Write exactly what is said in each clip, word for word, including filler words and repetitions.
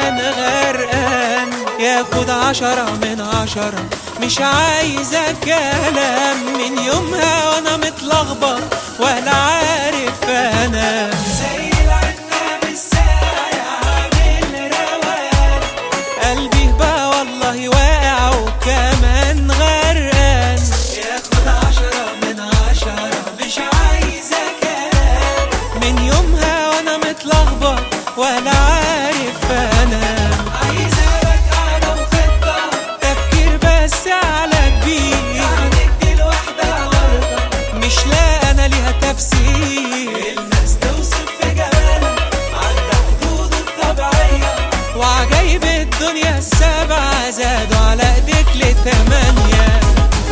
كمان غرقان. ياخد عشرة من عشرة مش عايزة كلام، من يومها وانا متلخبط ولا عارف انا. زي العناب السايع عامل روان، قلبي بقى والله واقع وكمان غرقان. ياخد عشرة من عشرة مش عايزة كلام، من يومها وانا متلخبط ولا عارف انا. عايزة رجعة وخطة تفكير بس على كبير، يعني دي الوحدة ورطة مش لاقي انا ليها تفسير. الناس توصف في جمالها عدى حدود الطبيعية، وعجايب الدنيا السبعة زادوا على ايديك لتمانية.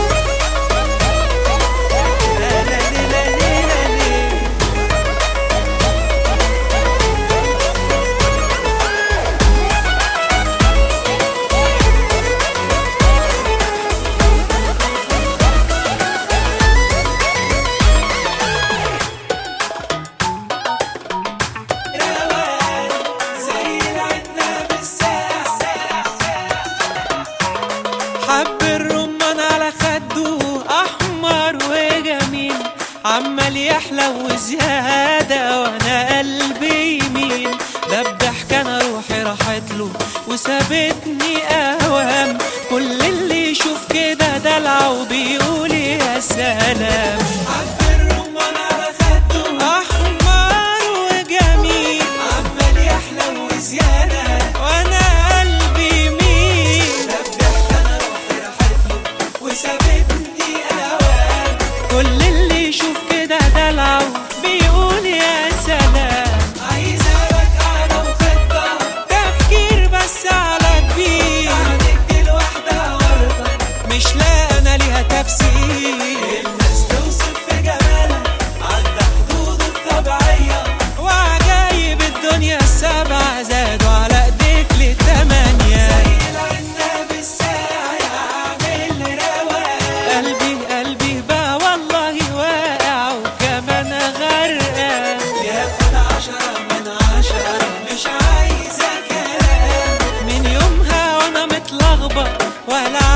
حب الرمان على خده احمر وجميل، عمال يحلى وزياده وانا قلبي يميل. ده بضحك انا روحي راحت له وسابتني اوام، كل اللي يشوف كده دلع وبيقول يا سلام. حب الرمان على خده احمر وجميل، عمال يحلى وزياده وانا قلبي يميل. ده بضحك انا روحي راحت له وسابتني اوام، كل اللي يشوف كده دلع بيقول يا سلام. عايزة رجعة وخطة تفكير بس على كبير، يعني دي الوحدة ورطة مش لاقي انا ليها تفسير. الناس توصف في جمالها عدى حدود الطبيعية، وعجايب الدنيا السبعة زادوا على ايديك لتمانية. زي العناب السايع عامل روان، قلبي قلبي بقى والله واقع وكمان غرقان. ياخد عشرة من عشرة مش عايزة كلام، من يومها وانا متلخبط ولا